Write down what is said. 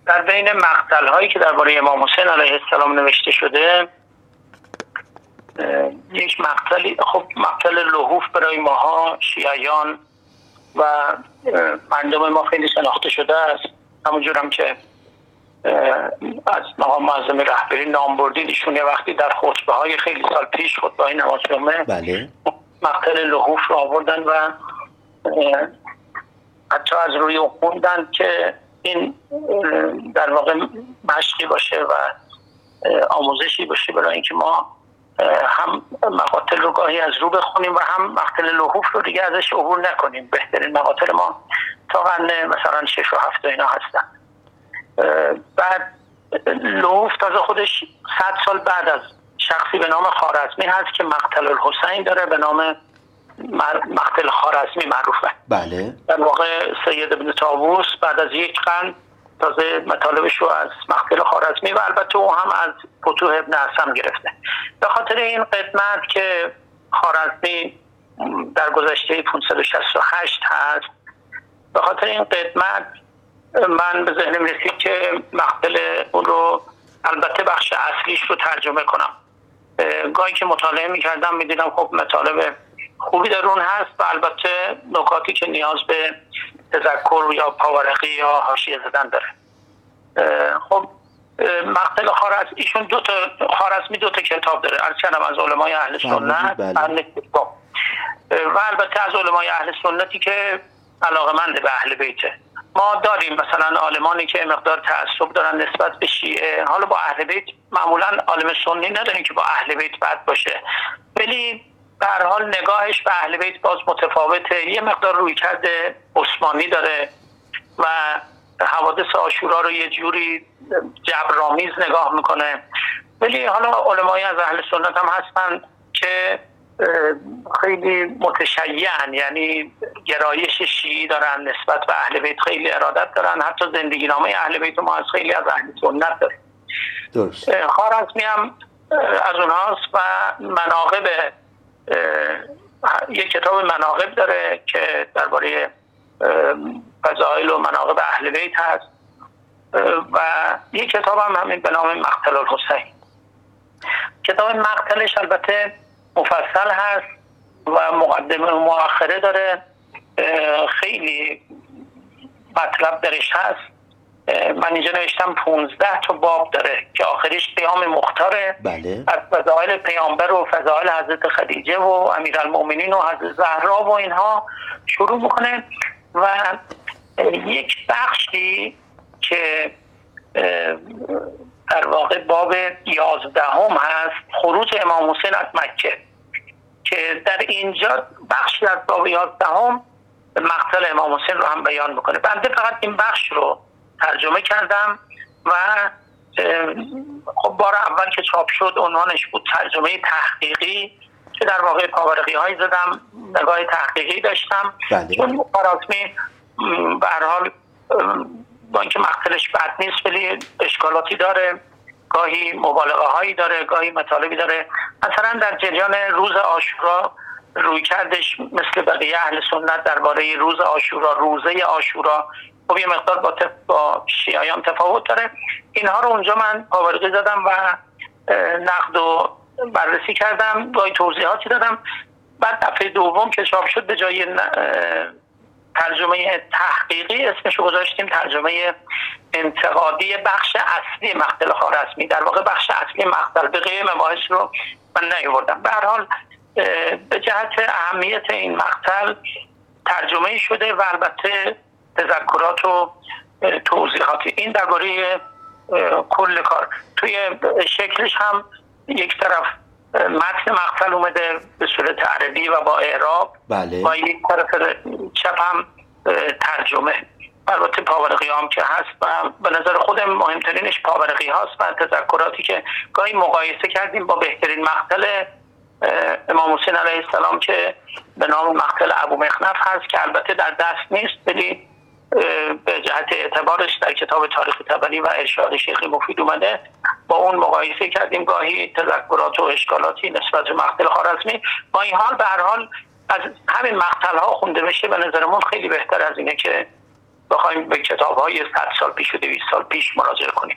در بین مقتل هایی که درباره امام حسین علیه السلام نوشته شده، یک مقتلی، خب مقتل لحوف برای ماها شیعیان و مردم ما خیلی شناخته شده است. همونجور هم که از مقام معظم رهبری نام بردید، ایشون یه وقتی در خطبه های خیلی سال پیش، خطبه های نماز جمعه، بله، مقتل لحوف رو آوردن و حتی از روی او خوندن که این در واقع مشقی باشه و آموزشی باشه برای اینکه ما هم مقاتل رو گاهی از رو بخونیم و هم مقتل لحوف رو دیگه ازش عبور نکنیم. بهترین مقاتل ما تا قرن مثلا 6 و 7 اینا هستن. بعد لحوف تازه خودش 100 سال بعد از شخصی به نام خوارزمی هست که مقتل الحسین داره، به نام مقتل خوارزمی معروفه. بله. در واقع سید ابن طاووس بعد از یک قرن تازه مطالبش رو از مقتل خوارزمی و البته او هم از فتوح ابن حسن گرفته. به خاطر این قدمت که خوارزمی در گذشته 568 هست، به خاطر این قدمت من به ذهنم رسید که مقتل اون رو، البته بخش اصلیش رو ترجمه کنم. گاهی که مطالعه می‌کردم می‌دیدم خب مطالب خوبی در اون هست و البته نکاتی که نیاز به تذکر یا پاورقی یا حاشیه زدن داره. خب مقتل خوارزمی، ایشون خوارزمی دو تا کتاب داره، البته از علمای اهل سنت و البته از علمای اهل سنتی که علاقه‌مند به اهل بیته. ما داریم مثلا عالمانی که مقدار تعصب دارن نسبت به شیعه، حالا با اهل بیت معمولا عالم سنی نداریم که با اهل بیت بد باشه، ولی به هر حال نگاهش به اهل بیت باز متفاوته. یه مقدار رویکرد عثمانی داره و حوادث عاشورا رو یه جوری جبرآمیز نگاه میکنه. ولی حالا علمای از اهل سنت هم هستن که خیلی متشیعن، یعنی گرایش شیعی دارن نسبت به اهل بیت، خیلی ارادت دارن. حتی زندگی نامه اهل بیت ما از خیلی از اهل سنت داره. درست. خوارزمی هم از اونهاست و مناقب، یک کتاب مناقب داره که درباره فضائل و مناقب اهل بیت هست و یک کتاب هم همین به نام مقتل الحسین. کتاب مقتلش البته مفصل هست و مقدمه و مؤخره داره، خیلی مطلب درش هست. من اینجا نوشتم 15 تا باب داره که آخریش قیام مختاره. بله. از فضائل پیامبر و فضائل حضرت خدیجه و امیرالمؤمنین و حضرت زهرا و اینها شروع میکنه و یک بخشی که در واقع باب 11 هست، خروج امام حسین از مکه، که در اینجا بخشی از باب 11 مقتل امام حسین رو هم بیان میکنه. بنده فقط این بخش رو ترجمه کردم و خب بار اول که چاپ شد عنوانش بود ترجمه تحقیقی، که در واقع پاورقی های زدم، نگاه تحقیقی داشتم. چون خوارزمی به هر حال با اینکه مقتلش بد نیست ولی اشکالاتی داره، گاهی مبالغه هایی داره، گاهی مطالبی داره. مثلا در جریان روز عاشورا روی کردش مثل بقیه اهل سنت درباره روز عاشورا، روزه عاشورا، خب یه مقدار با شیعیان تفاوت داره. اینها رو اونجا من پاورقی زدم و نقد و بررسی کردم، گاهی توضیحاتی دادم. بعد دفعه دوم که چاپ شد به جای ترجمه تحقیقی اسمشو گذاشتیم ترجمه انتقادی بخش اصلی مقتل خوارزمی. در واقع بخش اصلی مقتل، بقیه مباحث رو من نیاوردم. به هر حال به جهت اهمیت این مقتل ترجمه شده و البته تذکرات و توضیحاتی. این درباره کل کار. توی شکلش هم یک طرف متن مقتل اومده به صورت عربی و با اعراب، بله. و یک طرف چپ هم ترجمه. البته پاورقی هم که هست و به نظر خودم مهمترینش پاورقی هاست و تذکراتی که گاهی مقایسه کردیم با بهترین مقتل امام حسین علیه السلام که به نام مقتل ابو مخنف هست که البته در دست نیست، ولی به جهت اعتبارش در کتاب تاریخ طبری و ارشاد شیخ مفید اومده. با اون مقایسه کردیم، گاهی تذکرات و اشکالاتی نسبت به مقتل خوارزمی. با این حال به هر حال از همین مقتل ها خونده بشه به نظرمون خیلی بهتر از اینه که بخوایم به کتاب‌های 100 سال پیش و 200 سال پیش مراجعه کنیم.